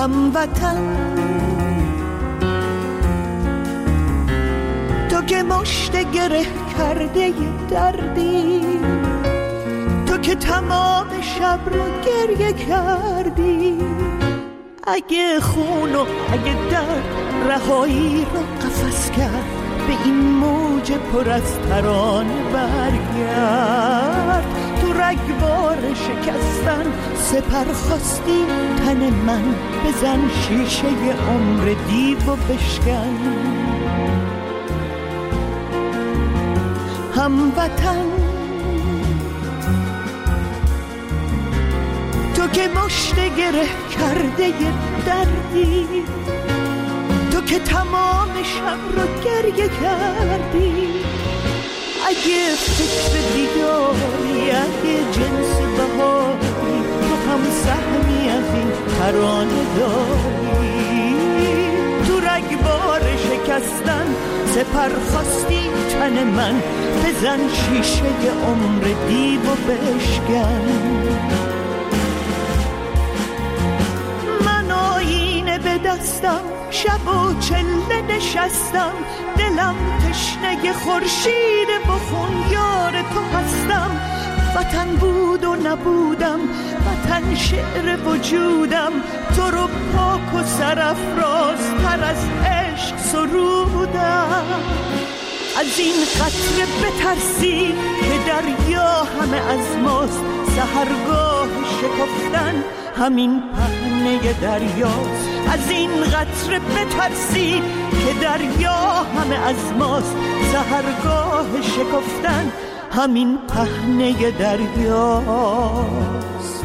هموطن، تو که مشت گره کرده دردی، تو که تمام شب رو گریه کردی. اگه خون و اگه درد رهایی رو قفس کرد، به این موج پر از ترانه برگرد. تو رگبار شکستن سپر خواستی تن من، بزن شیشه عمر دیو و بشکن. هموطن، تو که مشت گره کرده دردی، تو که تمام شب رو گریه کردی. اگه فکر دیداری، اگه جنس بهاری، تو هم سهمی از این ترانه داری. تو رگبار شکستن سپر خواستی تن من، بزن شیشه عمر دیو و بشکن. من آینه به دستم، شب و چله نشستم، دلم تشنه خورشید بخون یار تو هستم. وطن بود و نبودم، وطن شعر وجودم، تو رو پاک و سرافرازتر از عشق سرودم. از این قطره بترسی که دریا همه از ماست، سحرگاه شکفتن همین پهنه دریاست. از این قطره بترسی که دریا همه از ماست، سحرگاه شکفتن همین پهنه دریاست.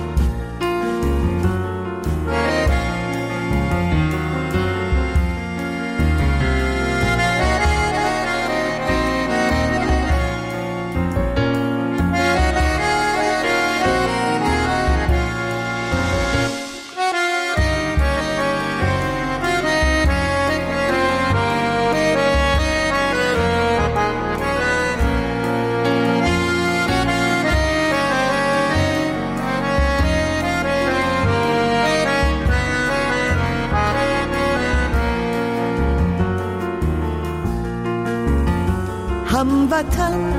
هموطن،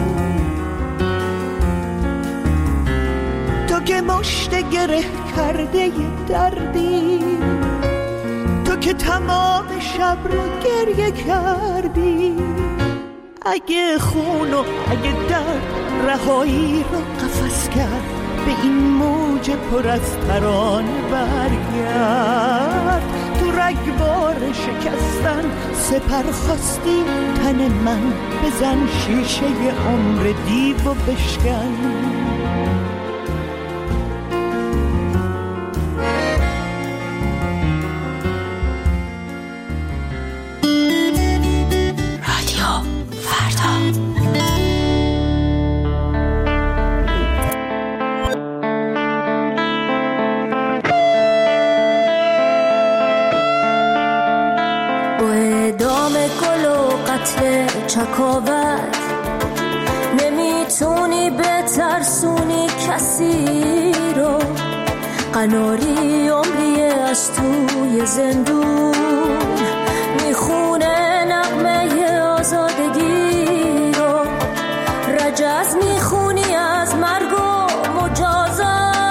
تو که مشت گره کرده دردی، تو که تمام شب رو گریه کردی. اگه خون و اگه درد رهایی رو قفس کرد، به این موج پر از ترانه برگرد. تو رگبار شکستن سپر خواستی تن من، بزن شیشه عمر دیو و بشکن. رادیو فردا. چکاوت نمیتونی بترسونی کسی رو، قناری عمریه از توی زندون میخونه نغمه آزادگی رو. رجز میخونی از مرگ و مجازات،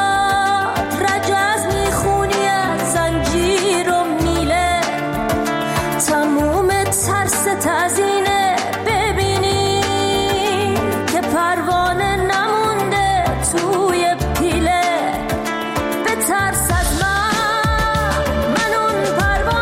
رجز میخونی از زنجیر و میله، تموم ترس تزینه پروانه نمونده توی پیله. به ترس از من اون پروانه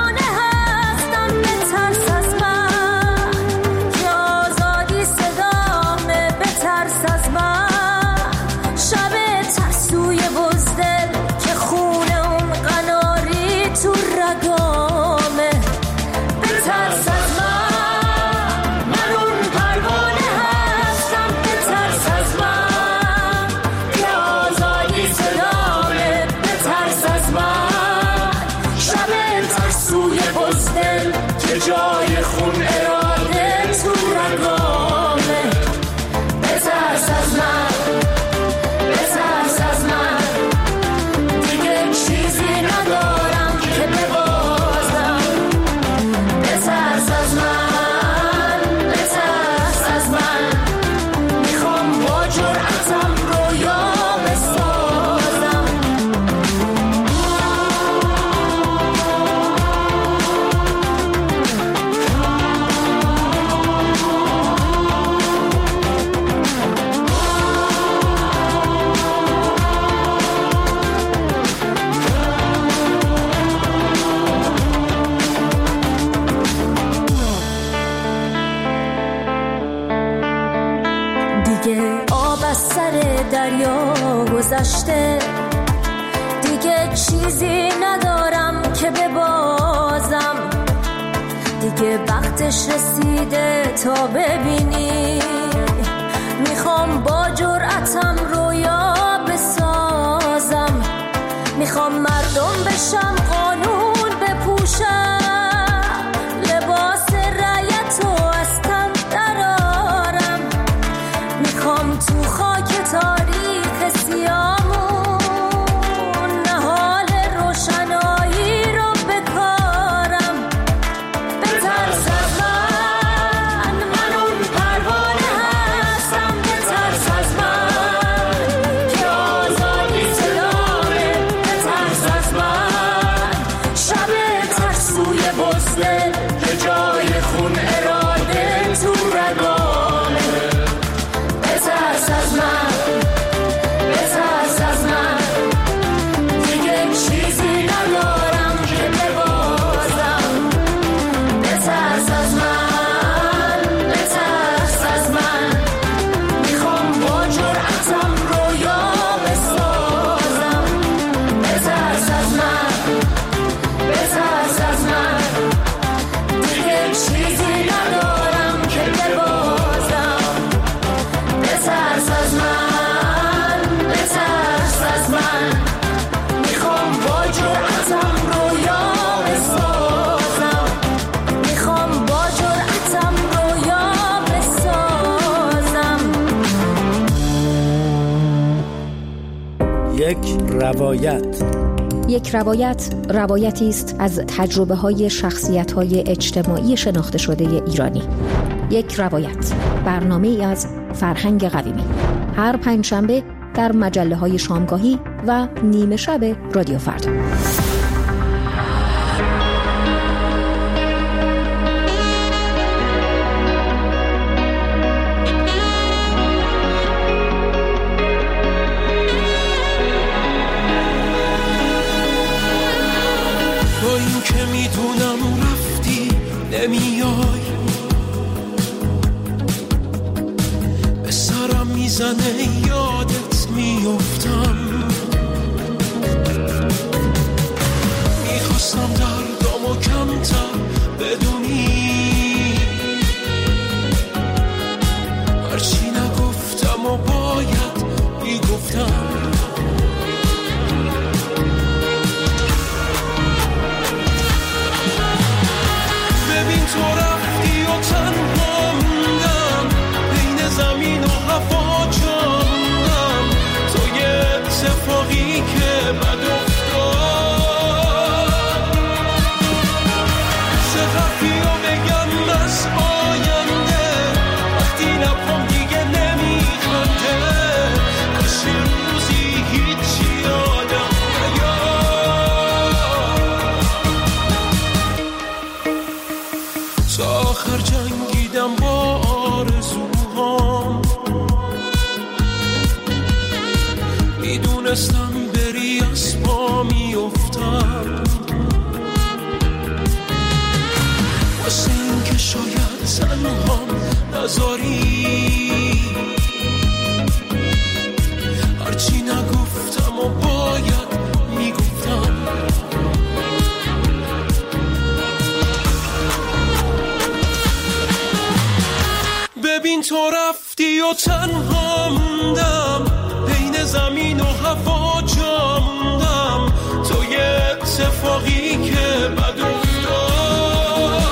گذشته، دیگه چیزی ندارم که ببازم، دیگه وقتش رسیده تا ببینی. میخوام با جرأتم رویا بسازم، میخوام مردم بشم، قانون بپوشم، لباس رعیتو از تن درارم، میخوام تو خاک تاریخ سیامون نهال روشنایی رو بکارم. بترس از من اون پروانه هستم، بترس از من که آزادی صدامه، بترس از من شب ترسوی بزده که جای خون اراده تو رگامه. بترس از من، بترس از من، دیگه چیزی ندارم که ببازم. بترس از من، بترس از من، میخوام با جرأتم رویا بسازم. بترس از من، بترس از من، دیگه چیزی ندارم که ببازم. بترس از من، بترس از من، میخوام با جرأتم رویا بسازم، میخوام با جرأتم رویا بسازم. یک روایت روایتی است از تجربه‌های شخصیت‌های اجتماعی شناخته شده ایرانی. یک روایت، برنامه‌ای از فرهنگ قویمی، هر پنجشنبه در مجله‌های شامگاهی و نیمه شب رادیو فردا. با این که میدونم رفتی نمیای، به سرم میزنه یادت میافتم، میخواستم دردامو کمتر بدونی، هرچی نگفتم و باید میگفتم. ببین تو رفتی و تنها موندم، بین زمین و هوا جاندم، تو یه اتفاقی که بد افتاد، چقدر یا بگم از آینده وقتی لبم دیگه نمیخنده، کاش یه روزی هیچی یادم تا آخر جنگیدم با آرزوهام، میدونستم بری از پا میافتم، واسه این که شاید تنهام نذاری، هرچی نگفتم و باید میگفتم. ببین تو رفتی و تنها موندم، بین زمین و هوا جا موندم، تو یه اتفاقی که بد افتاد،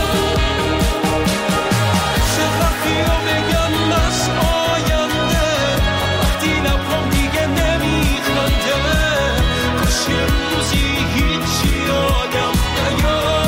چقدر یا بگم از آینده وقتی لبم دیگه نمیخنده، کاش یه روزی هیچی یادم نیاد.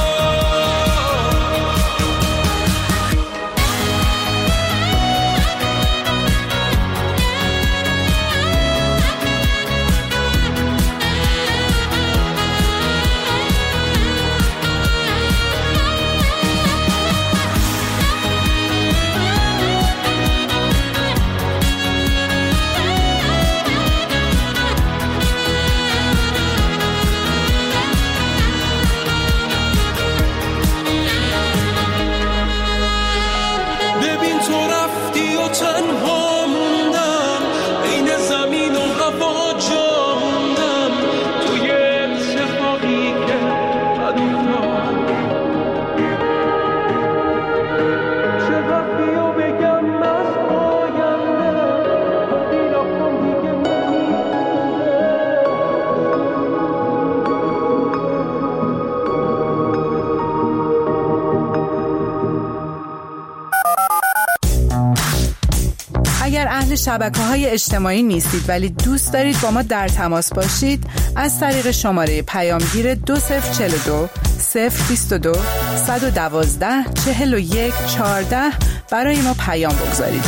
اهل شبکه‌های اجتماعی نیستید ولی دوست دارید با ما در تماس باشید، از طریق شماره پیامگیر 2042 022 112 41 14 برای ما پیام بگذارید.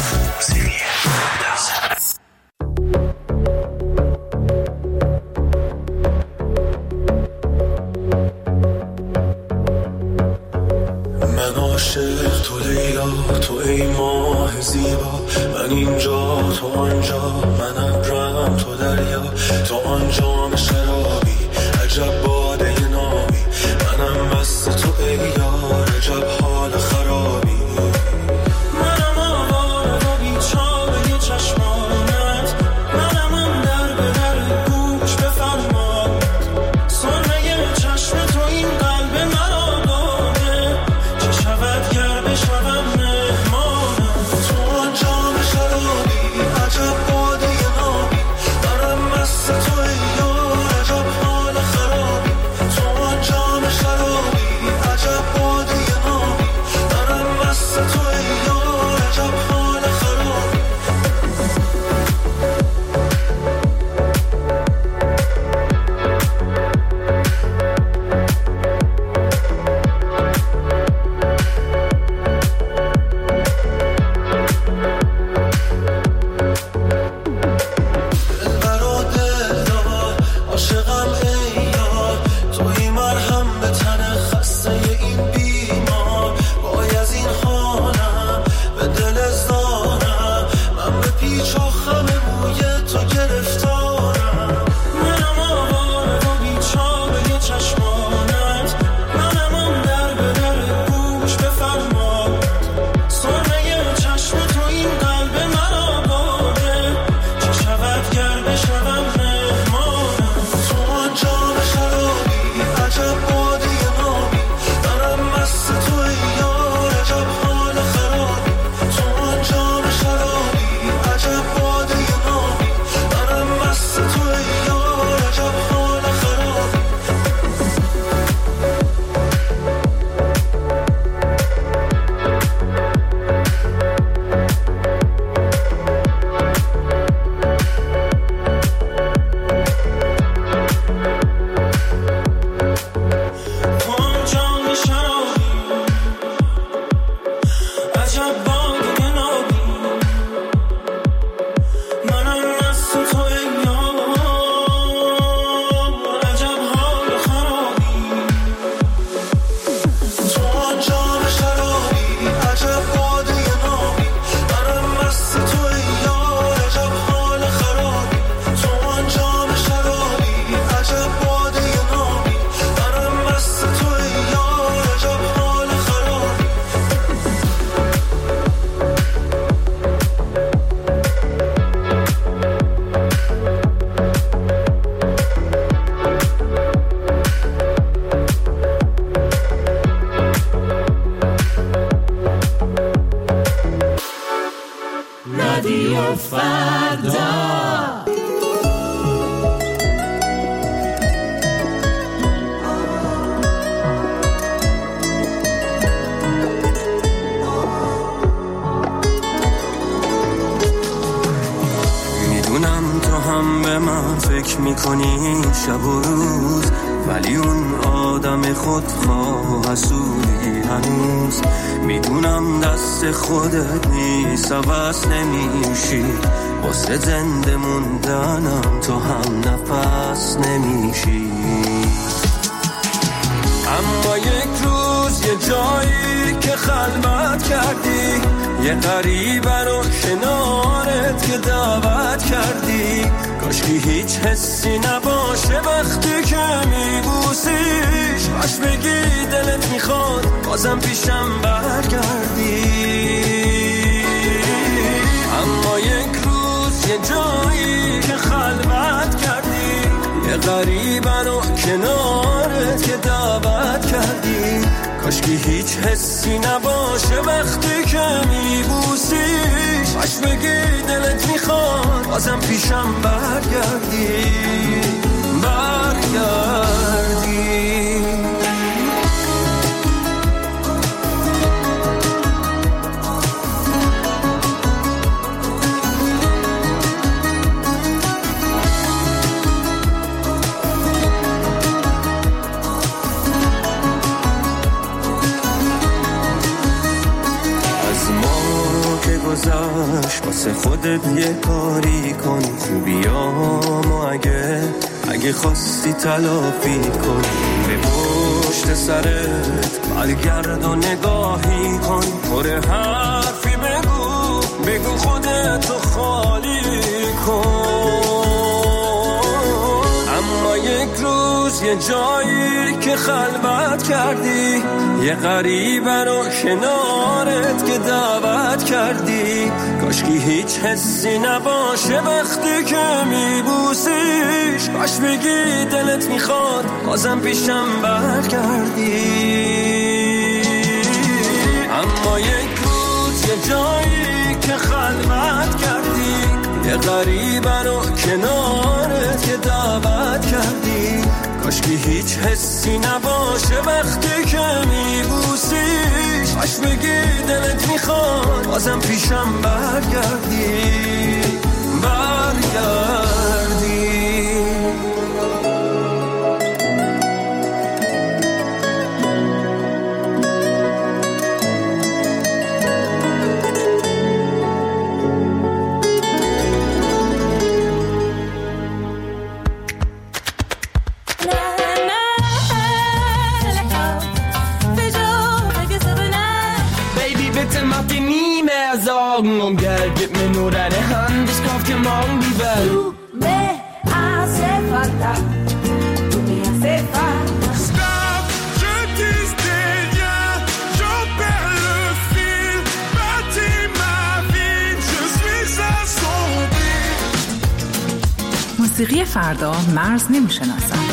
من عاشق تو لیلا، تو ای ماه زیبا، من اینجا تو آنجا، من ابرم تو دریا، تو آنجا شرابی، عجب باده نابی، منم مست تو ای یار، عجب حال خرابی. منم آواره و بیچاره چشمانت، منم اون در به در گوش بفرماد، سرمه چشم تو این قلب مرا داده، چه شود گر بشوم مهمانم. تو آنجا شرابی، عجب باده نابی، منم مست تو ای یار، عجب حال خرابی. تو آنجا شرابی، عجب باده نابی، منم مست تو ای یار، عجب حال خرابی. دلبر و دلدار، عاشقم ای یار، توی مرهم به تن خسته این بیمار. وای از این حالم به دل زارم، من به پیچ و خم موی تو گرفتارم. منم آواره و بیچاره چشمانت، منم اون در به در گوش بفرماد، سرمه چشم تو این قلب مرا باده، چه شود گر بشوم مهمانم. تو آنجا شرابی، عجب باده نابی، منم مست تو ای یار، عجب حال خرابی. تو آنجا شرابی، عجب باده نابی، منم مست تو ای یار، عجب حال خرابی. تو آنجا شرابی، عجب باده نابی، منم مست تو ای یار، عجب حال خرابی. تو آنجا شرابی، عجب باده نابی، منم مست تو ای یار، عجب حال خرابی. تو آنجا شرابی، عجب باده نابی، منم مست تو ای یار، عجب حال خرابی. رادیو فردا. میدونم تو هم به من فکر میکنی شب و روز، ولی اون آدم خودخواه حسودی هنوز. میدونم دست خودت نیست، عوض نمیشی، واسه زنده موندنم تو هم نفس نمیشی. اما یک روز یه جایی که خلوت کردی، یه غریبه رو کنارت که دعوت کردی، کاشکی هیچ حسی نباشه وقتی که میبوسیش، باش بگی دلت میخواد بازم پیشم برگردی. اما یک روز یه جایی که خلوت کردی، یه غریبه رو کنارت که دعوت کردی، کاشکی هیچ حسی نباشه وقتی که میبوسیش، باش بگی دلت میخواد بازم پیشم برگردی. همش واسه خودت یه کاری کن، خوبیامو اگه خواستی تلافی کن. به پشت سرت برگرد و نگاهی کن، پر حرفی بگو خودتو خالی کن. اما یک روز یه جایی که خلوت کردی، یه غریبه رو کنارت که دعوت کردی، کاشکی هیچ حسی نباشه وقتی که میبوسیش، کاش بگی دلت میخواد بازم پیشم برگردی. اما یک روز یه جایی که خلوت کردی، یه غریبه رو کنارت که دعوت کردی، کاشکی هیچ حسی نباشه وقتی که میبوسیش، کاش بگی دلت میخواد بازم پیشم برگردی. Und Geld, gib mir nur deine Hand, ich kauf dir morgen die Welt. Du me hace falta, tu me hace falta. Stop, je disais rien, j'en perds le fil. Bâtis ma vie, je suis assombri. موسیقی فردا مرز نمیشناسد.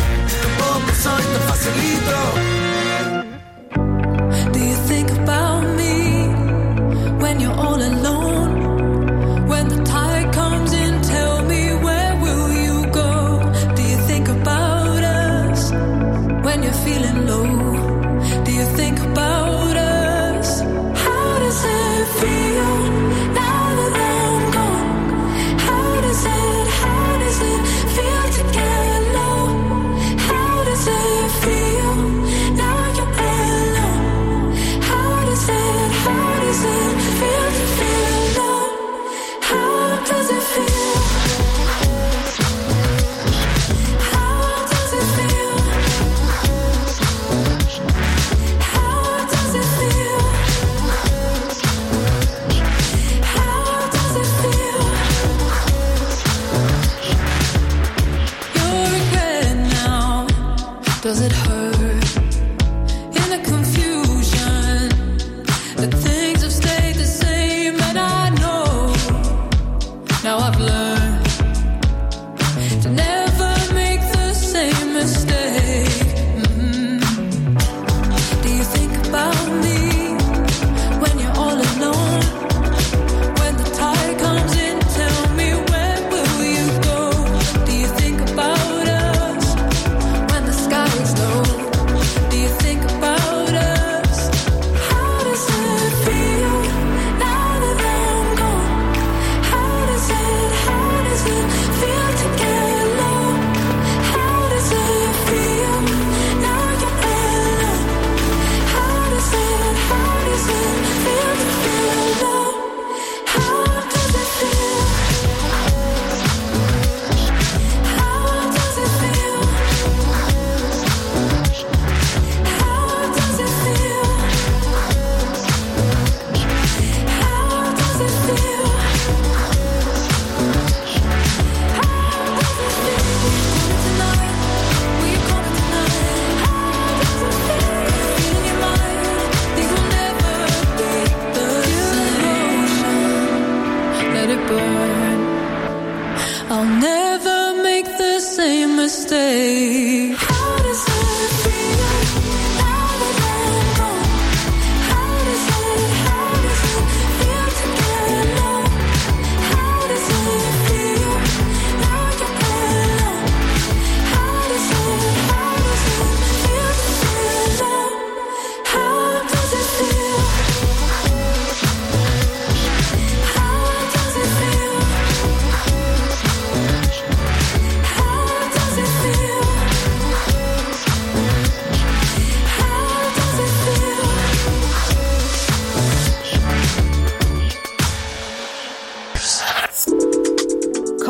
Do you think about me when you're all alone? When the tide comes in, tell me where will you go? Do you think about us when you're feeling low? Do you think about us? How does it feel now that I'm gone? How does it feel to get low? How does it feel now you're alone? How does it feel to feel low? How does it feel? How does it feel? How does it feel? How does it feel? You're regretting now. Does it hurt? In the confusion, the things have stayed the same, and I know now I've learned to never make the same mistake. Do you think about me when you're all alone? When the tide comes in, tell me where will you go? Do you think about us when the sky is low? Do you think about us? How does it feel?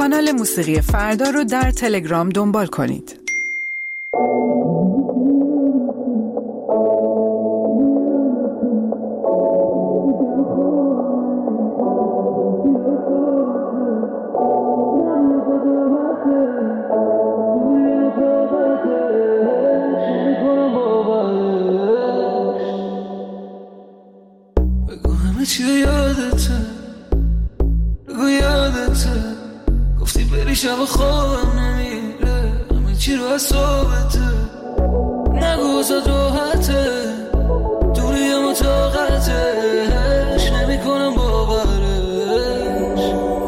کانال موسیقی فردا رو در تلگرام دنبال کنید. چی یادته بگو یادته گفتی بری شب خوابم نمیره همه چی رو حسابته نگو زد راحته دوری اما طاقتش نمی کنم باورش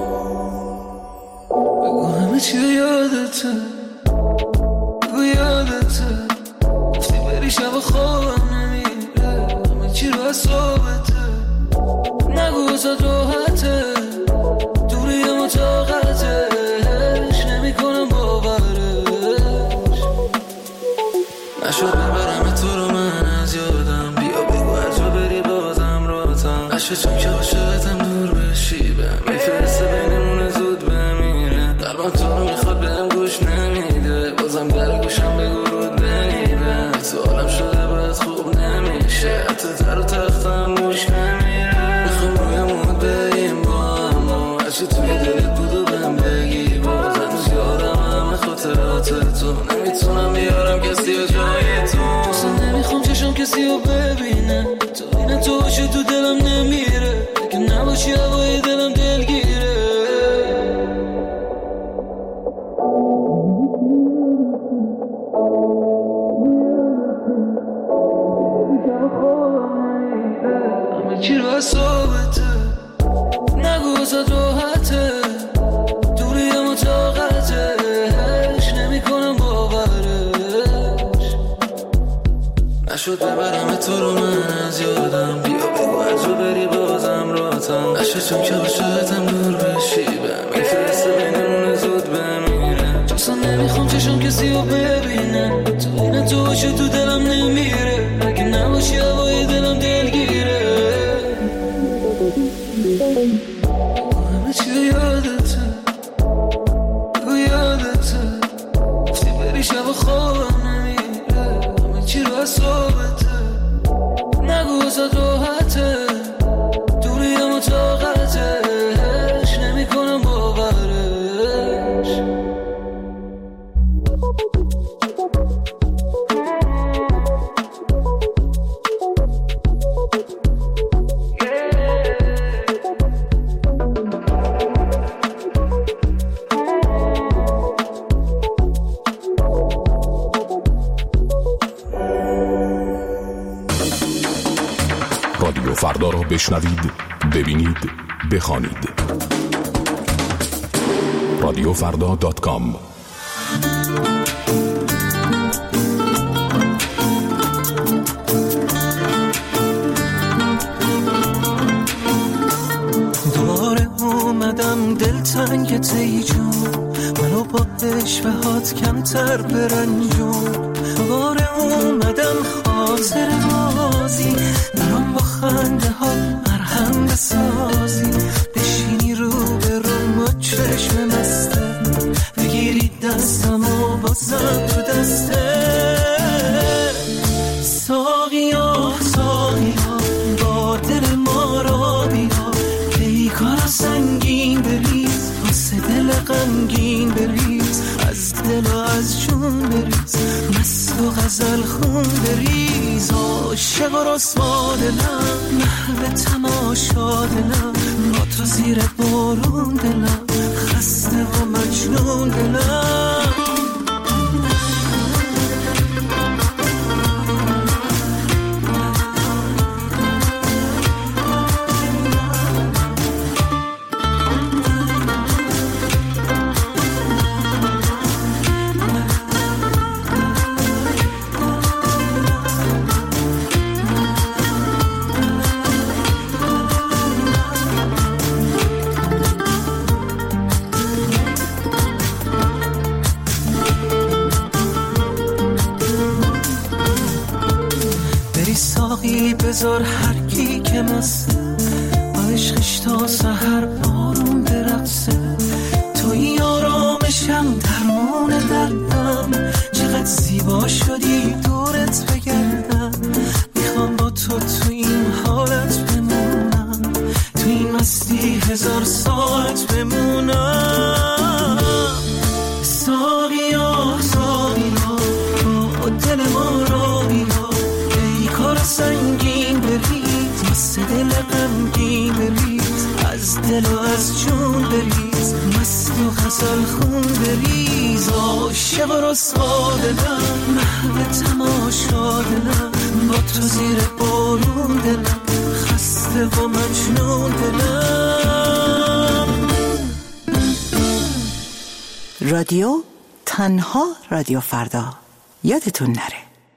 بگو همه چی یادته بگو یادته گفتی بری شب خوابم نمیره همه چی رو حسابته نگو زد راحته دوری اما طاقتش نمی کنم باورش نشد ببرم تو رو من از یادم بیا بگو هر جا بری بازم راتم نشد چون که عاشقتم دور بشی بهم میفرسته بینمونه زود بمیره درمان تو رو میخواد بهم گوش نمیده بازم در گوشم بگو رود نمیبه تو عالم شده باید خوب نمیشه حتی در و تختم گوش نمیره چه توی دلت بود و بهم بگی باز هنوز یادم همه خاطرات تو نمیتونم بیارم کسی و جای تو اصلا نمیخوام چشم کسی رو ببینه تو اینه تو باشه تو دلم نمیره اگه نباشی هوای دلم دلگیره همه چی رو حسابته نگو زد راحته دوری اما طاقتش نمی کنم باورش نشد ببرم تو رو من از یادم بیا بگو هر جا بری بازم راتم نشد چون که عاشقتم دور بشی بهم میفرسته بینمونه زود بمیره اصلا نمیخوام چشم کسی رو ببینه تو اینه تو باشه تو دلم نمیره اگه نباشی هوای دلم دلگیره همه چی یادته بگو یادته گفتی بری شب خوابم نمیره همه چی رو حسابته نگو زد راحته دوری اما طاقتش نمی کنم باورش رادیو فردا را بشنوید، ببینید، بخوانید. radiofrda.com. دوباره اومدم دلتنگ ای جون منو با عشقهات کمتر برنجون دوباره اومدم خاطر بازی برام با خنده ها مرهم بسازی بشینی رو به روم و چشم مسته بگیری دستم و بازم تو دسته ساقیا ساقیا با دل ما را بیا که ای کارا سنگین بریز واسه دل غمگین بریز از دل و از جون بریز مست و غزل خون بریز عاشق و رسوا دلم محو تماشا دلم با تو زیر بارون دلم خسته و مجنون دلم بذار هر کی که مسته با عشقش تا سحر بارون برقصه توی پا شدی دورت بگردم، میخوام با تو این حالت بمونم، تو این مستی 1000 ساعت بمونم. ساقیا ساقیا با دل ما را بیا، ای کار سنگین بریز، مست دل غمگین بریز، از دل و از جون بریز، مست و غزل خون بریز. عاشق و رسوا دلم، محو تماشا دلم، با تو زیر بارون دلم، خسته و مجنون دلم. رادیو تنها رادیو فردا، یادتون نره.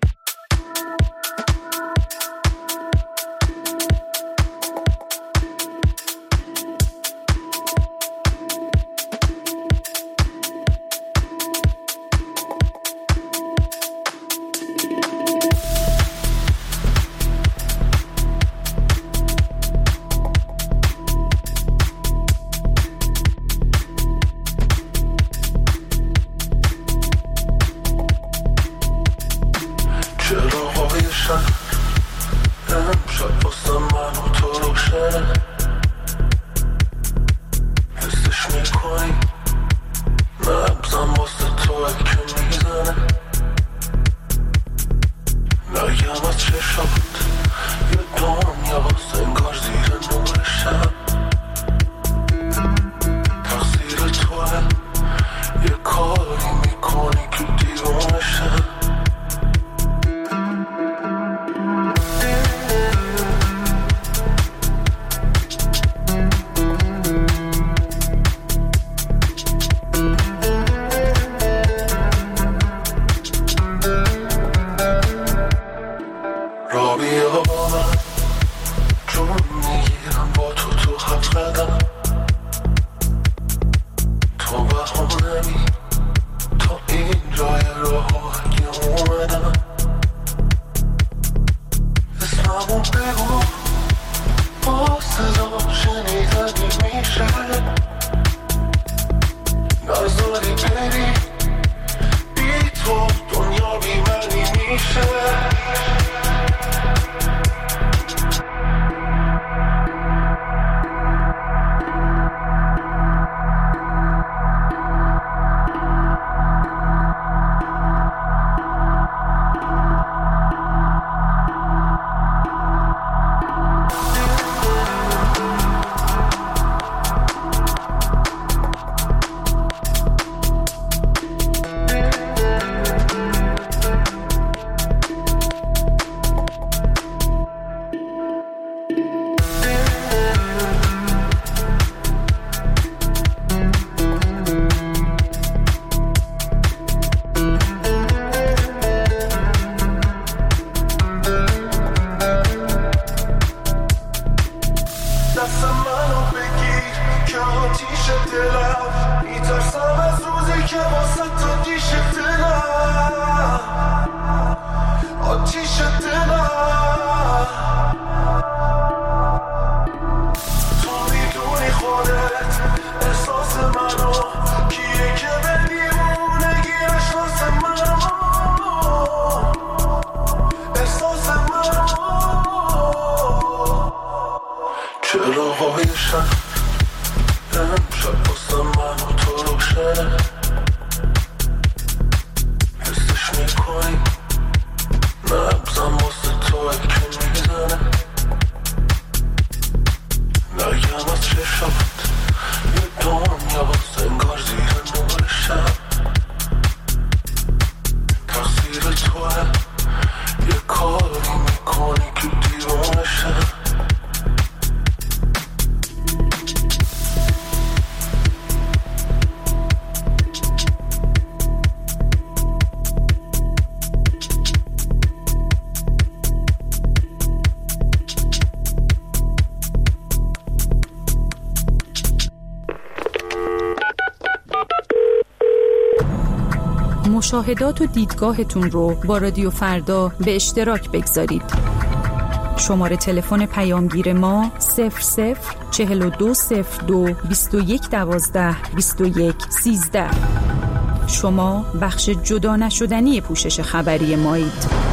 مشاهدات و دیدگاهتون رو با رادیو فردا به اشتراک بگذارید. شماره تلفن پیامگیر ما 00420221122113. شما بخش جدا نشدنی پوشش خبری مایید.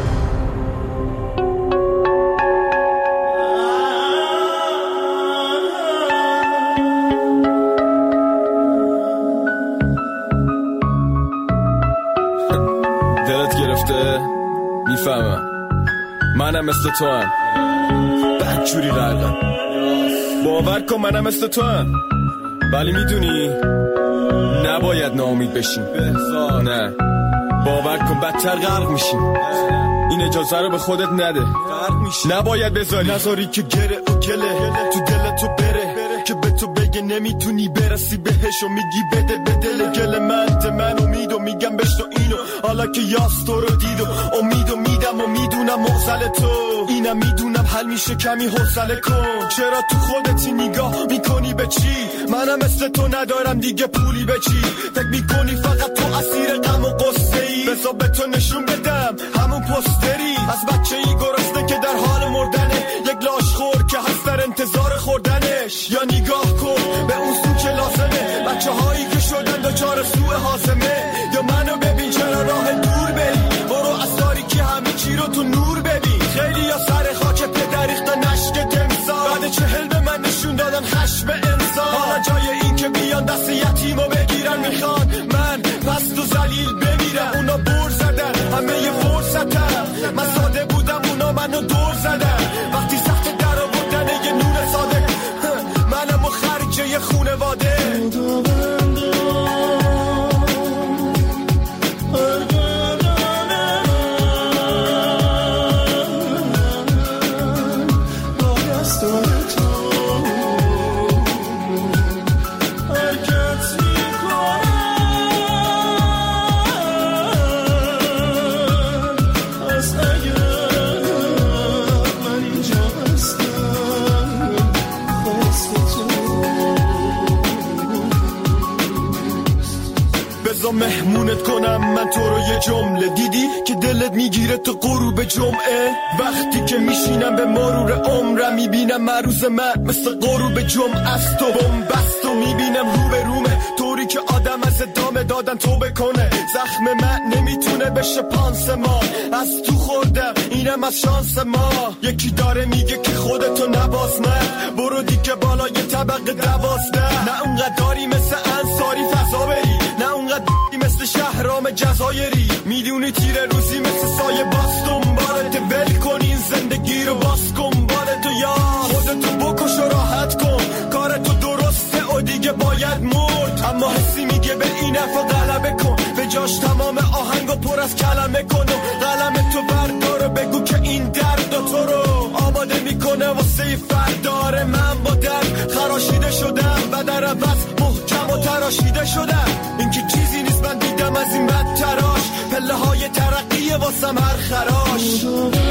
دلت گرفته؟ میفهمم، منم مثل تو هم بدجوری غرقم. باور کن منم مثل تو هم، ولی میدونی نباید ناامید بشیم. نه، باور کن بدتر غرق میشیم. این اجازه رو به خودت نده، نباید نذاری که گره و گله تو دل تو بره، که به تو بگه نمیتونی برسی بهش و میگی بده به دل گل من امید و میگم بشتو اینو، حالا که یاس تو رو دید و امید و میدم و میدونم موزل تو اینم، میدونم حل میشه کمی حوصله کن. چرا تو خودتی نگاه میکنی به چی؟ منم مثل تو ندارم دیگه پولی به چی؟ فکر میکنی فقط تو اسیر غم و قصه ای؟ بذار به تو نشون بدم همون پستری از بچه ای گرسنه که در حال مردنه، یک لاش خور که هست در انتظار خوردنش. یا نگاه کن به اون سو که لازمه، بچه هایی که شدن دچار سوء هاضمه. یا منو ببین چرا راه دور بری، برو از تاریکی همه چی رو تو نور ببین. خیلی یا سر خاک پدر ریختن نشک تمثال، بعد 40 به من نشون دادن خشم انسان. حالا جای این که بیان دست یتیمو بگیرن میخوان من پست و ذلیل بمیرم. اونا بر زدن همه ی فرصتم، من ساده بودم اونا منو دور زدن. وقتی سخت در آوردن یه نور صادق، منم و خرج یه خونواده. مهمونت کنم من تو رو یه جمله، دیدی که دلت میگیره تو غروب جمعه؟ وقتی که میشینم به مرور عمرم میبینم مروز من مثل غروب جمعه است و بمبست و میبینم رو به رومه، طوری که آدم از ادامه دادن توبه کنه. زخم من نمیتونه بشه پانسمان، از تو خوردم اینم از شانس ما. یکی داره میگه که خودتو نباز، من برو دیگه بالای طبقه 12. نه اونقدر داری مثل انصاری فضا بری، نه اونقدر مثل شهرام جزایری. میدونی تیره روزی مثل سایه باز دنبالت، ول کن این زندگی رو باز کن بالتو، یا خودتو بکش و راحت کن. کارتو درسته و دیگه باید مرد، اما حسی میگه به این حرفا غلبه کن. به جاش تمام آهنگو پر از کلمه کن و قلم تو بردار و بگو که این درد تو رو آماده میکنه واسه فرداره. من با درد خراشیده شدم و در عوض محکم و تراشیده شدم. این که چیزی نیست من دیدم از این بد تراش، پله های ترقیه واسم هر خراش.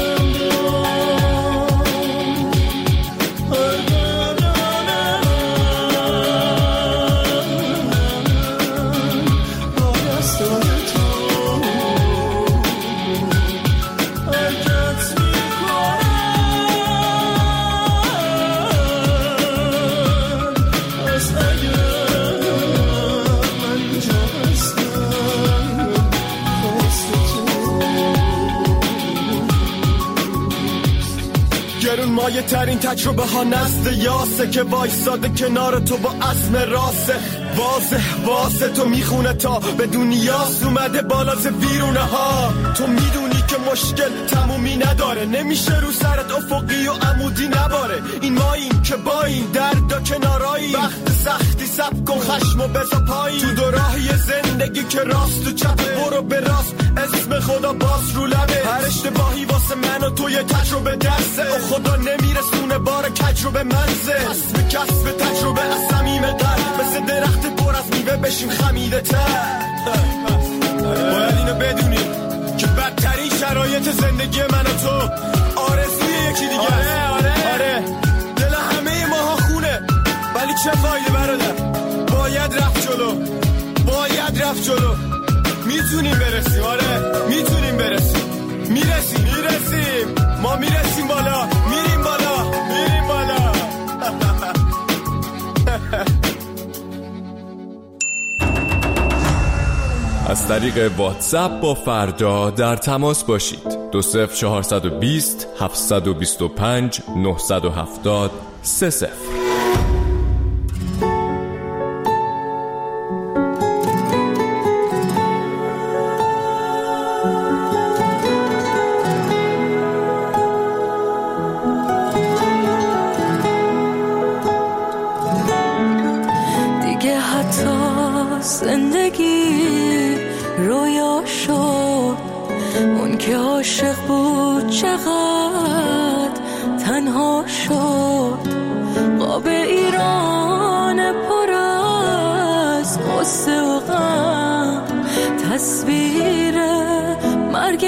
مایه ترین تجربه ها نزد یاسه، که وایساده کنار تو با عزم راسه. واضح تو میخونه تا به دنیاست اومده بالا ز ویرونه ها. تو میدونی که مشکل تمومی نداره، نمیشه رو سرت افقی و عمودی نباره. این ماییم که با این درد و کنارایی، وقت سختی سب کن خشم و بزا پایی. تو دو راهی زندگی که راست و چپ، برو به راست اسم خدا باز رو لبه. هر اشتباهی واسه من و تو یه تجربه درسه، و خدا نمیرسونه بار کجربه منزه. کسب تجربه از صمیم قلب، مثل درخت پر از میوه بشیم خمیده تر. باید اینو بدونیم که بدترین شرایط زندگی من و تو آرزوی یکی دیگه. آره دل همه ماها خونه، ولی چه فایده برادر؟ باید رفت جلو. میتونیم برسیم، آره میتونیم برسیم. میرسیم ما، میرسیم بالا، میریم بالا. از طریق واتساپ با فردا در تماس باشید. 20420 725 970 30. دیگه حتی زندگی رویا شد، اون که عاشق بود چقدر تنها شد. قاب ایران پر از قصه و غم، تصویر مرگ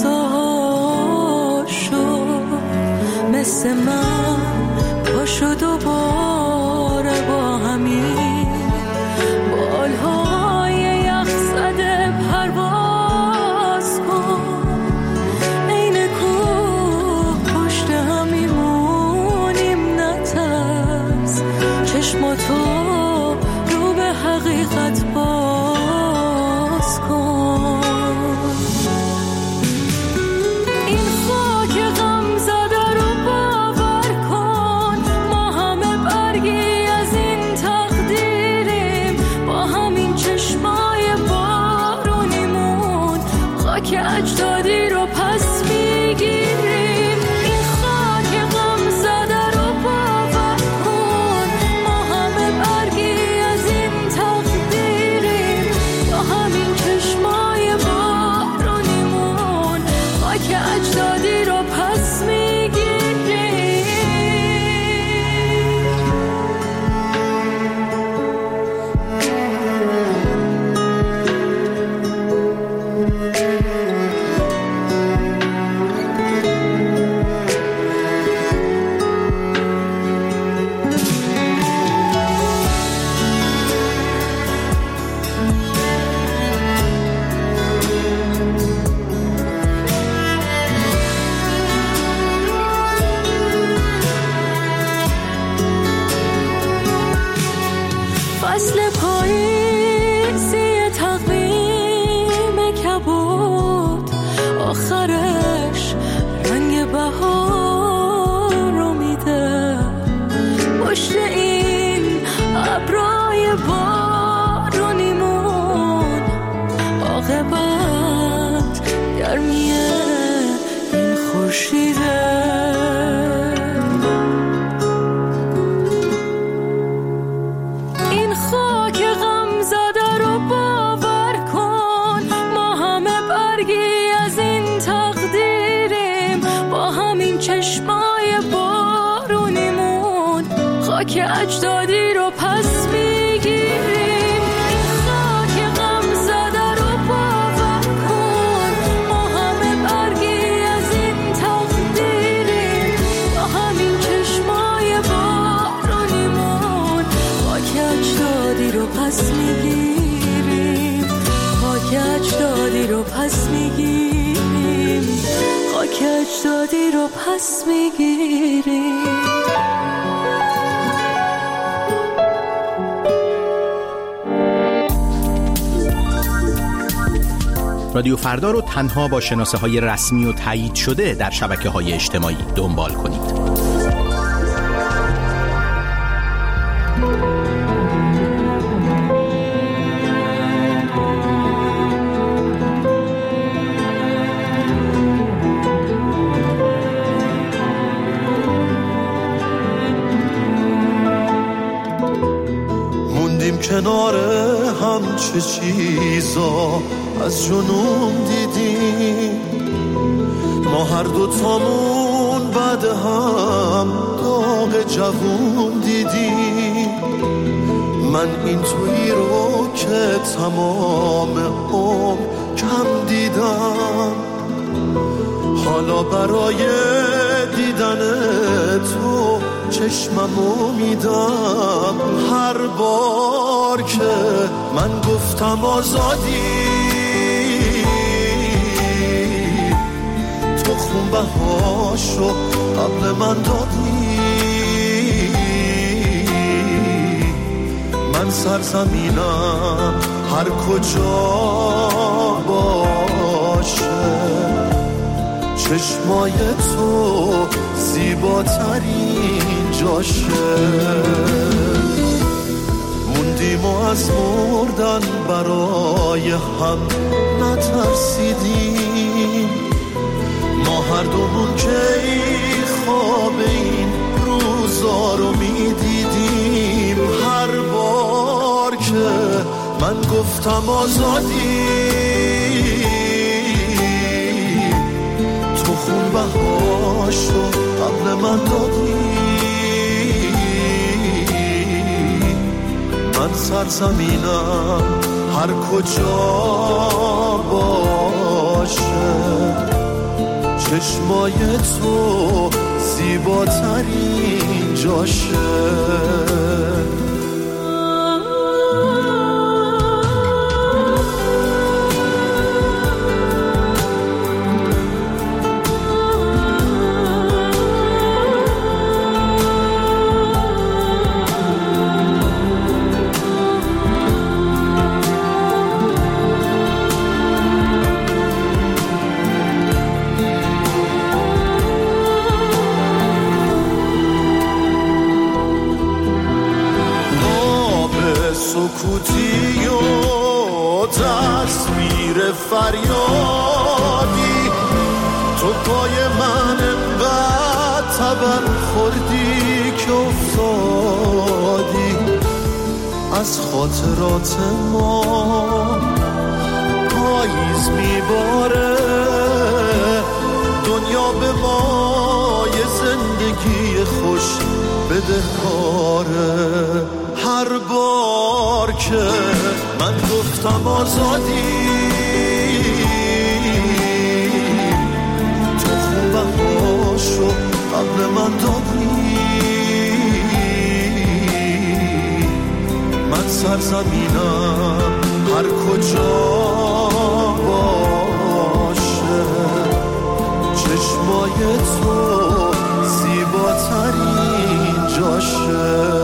مهسا شد. مثل من پاشو دوباره با همین بالهای یخ زده پرواز کن. این کوه پشت هم میمونیم نترس، چشماتو رو به حقیقت باز کن. این خاک غم زده رو باور کن، ما همه برگی از این تقدیریم. با همین چشمای بارونیمون خاک اجدادی رو پس میگیریم. این خاک غم زده رو باور کن، ما همه برگی از این تقدیریم. با همین چشمای بارونیمون خاک اجدادی رو پس میگیریم. فصل پاییزی تقویم کبود، آخرش رنگ بهار رو میده. پشت این ابرای بارونیمون عاقبت گرمی این خورشیده. این خاک غم زده رو باور کن، ما همه برگی از این تقدیریم. با همین چشمای بارونیمون خاک اجدادی رو پس میگیریم. این خاک غم زده رو باور کن، ما همه برگی از این تقدیریم. با همین چشمای بارونیمون خاک اجدادی رو پس میگیریم. خاک اجدادی رو پس میگیریم. خاک اجدادی رو پس میگیریم. رادیو فردا رو تنها با شناسه های رسمی و تایید شده در شبکه های اجتماعی دنبال کنید. موندیم کنار هم، چه چیزا از جنون دیدیم. ما هر دوتامون بعد هم داغ جوون دیدیم. من این تویی رو که تمام عمر کم دیدم، حالا برای دیدن تو چشممو میدم. هر بار که من گفتم آزادی، تو خون بهاشو قبل من دادی. من سرزمینم هر کجا باشه، چشمای تو زیباترین جاشه. موندیم و از مردن برای هم نترسیدیم، ما هر دومون که خواب این روزا رو میدیدیم. هر بار که من گفتم آزادی، تو خون بهاشو قبل من دادی. من سرزمینم هر کجا باشه، چشمای تو زیباترین جاشه. سکوتی و تصویر فریادی، تو پای من انقدر تبر خوردی که افتادی. از خاطرات ما پاییز میباره، دنیا به ما یه زندگی خوش بدهکاره. هر بار که من گفتم آزادی، تو خون بهاشو قبل من دادی. من سرزمینم هر کجا باشه، چشمای تو زیباترین جاشه.